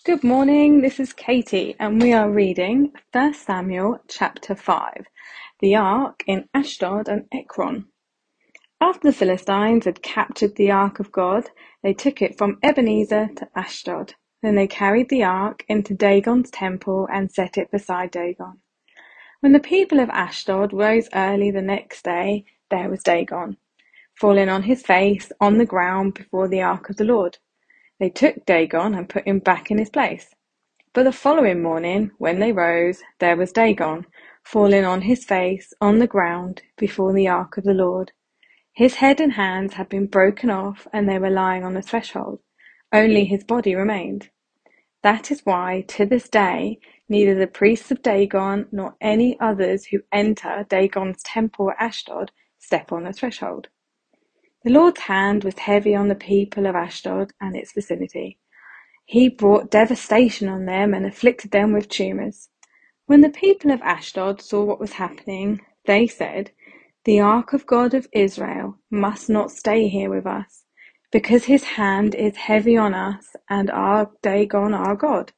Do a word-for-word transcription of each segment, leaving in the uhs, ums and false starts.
Good morning, this is Katie, and we are reading First Samuel chapter five, the Ark in Ashdod and Ekron. After the Philistines had captured the Ark of God, they took it from Ebenezer to Ashdod. Then they carried the Ark into Dagon's temple and set it beside Dagon. When the people of Ashdod rose early the next day, there was Dagon, falling on his face on the ground before the Ark of the Lord. They took Dagon and put him back in his place. But the following morning, when they rose, there was Dagon, falling on his face on the ground before the ark of the Lord. His head and hands had been broken off, and they were lying on the threshold. Only his body remained. That is why, to this day, neither the priests of Dagon nor any others who enter Dagon's temple at Ashdod step on the threshold. The Lord's hand was heavy on the people of Ashdod and its vicinity. He brought devastation on them and afflicted them with tumours. When the people of Ashdod saw what was happening, they said, "The ark of God of Israel must not stay here with us, because his hand is heavy on us and our Dagon our God."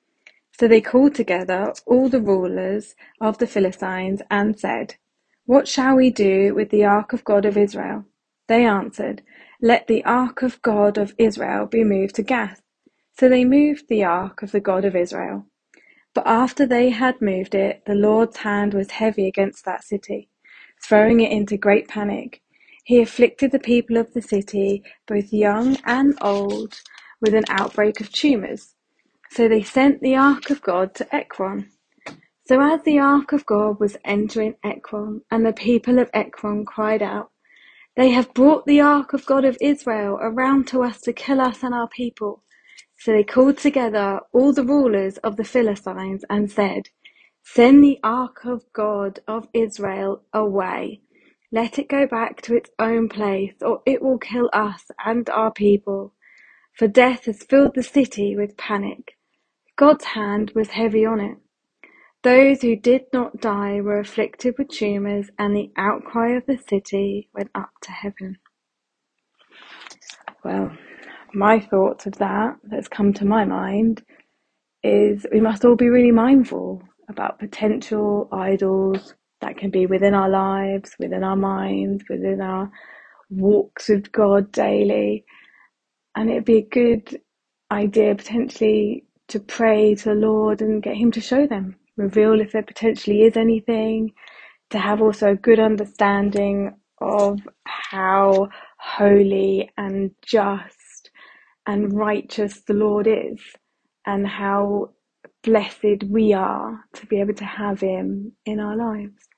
So they called together all the rulers of the Philistines and said, "What shall we do with the ark of God of Israel?" They answered, "Let the ark of God of Israel be moved to Gath." So they moved the ark of the God of Israel. But after they had moved it, the Lord's hand was heavy against that city, throwing it into great panic. He afflicted the people of the city, both young and old, with an outbreak of tumours. So they sent the ark of God to Ekron. So as the ark of God was entering Ekron, and the people of Ekron cried out, "They have brought the ark of God of Israel around to us to kill us and our people." So they called together all the rulers of the Philistines and said, "Send the ark of God of Israel away. Let it go back to its own place, or it will kill us and our people. For death has filled the city with panic. God's hand was heavy on it. Those who did not die were afflicted with tumours, and the outcry of the city went up to heaven." Well, my thoughts of that that's come to my mind is we must all be really mindful about potential idols that can be within our lives, within our minds, within our walks with God daily. And it'd be a good idea potentially to pray to the Lord and get him to show them, reveal if there potentially is anything, to have also a good understanding of how holy and just and righteous the Lord is, and how blessed we are to be able to have him in our lives.